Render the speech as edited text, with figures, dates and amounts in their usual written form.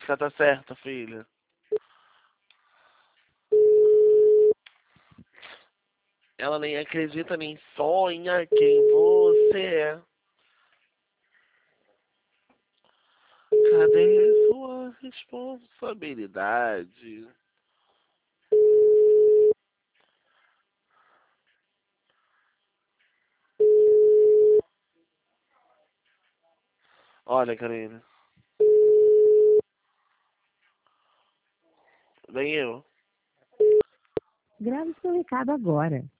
ela tá certa, filha. Ela nem acredita nem sonha quem você é. Cadê sua responsabilidade? Olha, Karine. Nem eu. Grave seu recado agora.